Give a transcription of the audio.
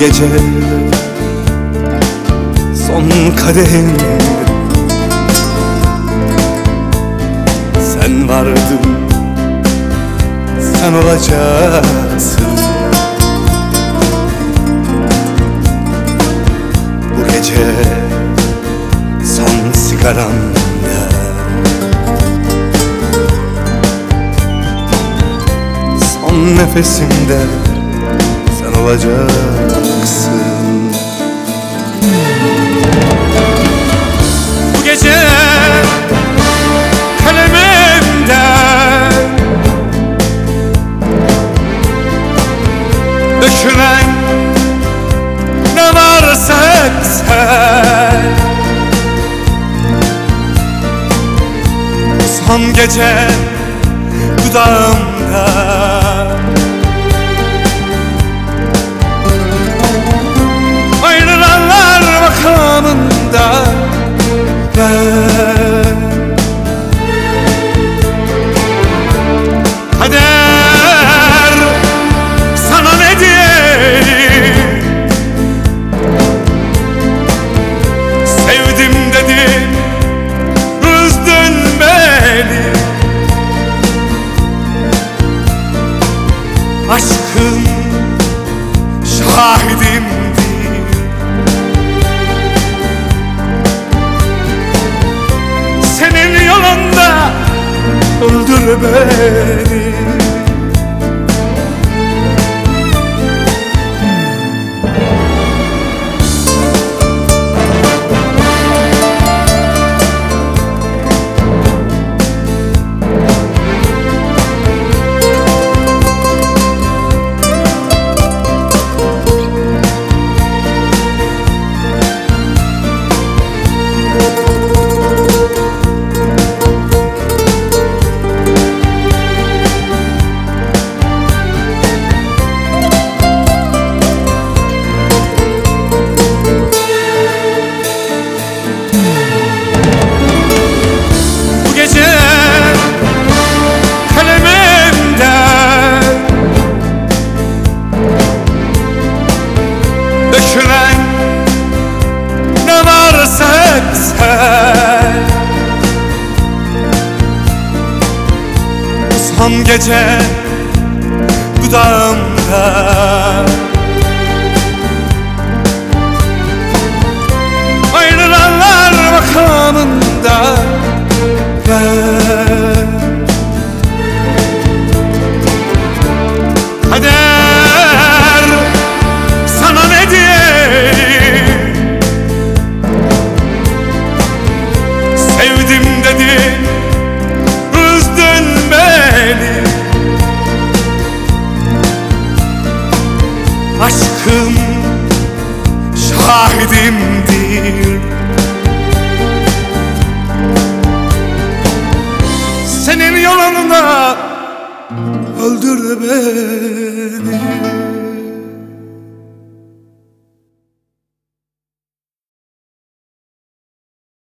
gece son kadehim, sen vardın, sen olacaksın. Bu gece son sigaramda son nefesimde sen olacaksın. Bu gece kalemimde dökülen ne varsa sen, son gece dudağımda ayrılanlar makamında ben. Kader sana ne diyeyim, sevdim dedin, üzdün beni. Aşkın şahidimdi, senin yolunda öldür beni. Dökülen ne varsa sen, son gece dudağımda ayrılanlar makamında ben. Kader sana ne diyeyim, sevdim dedin, üzdün beni. Aşkım şahidimdir, senin yolunda öldür beni.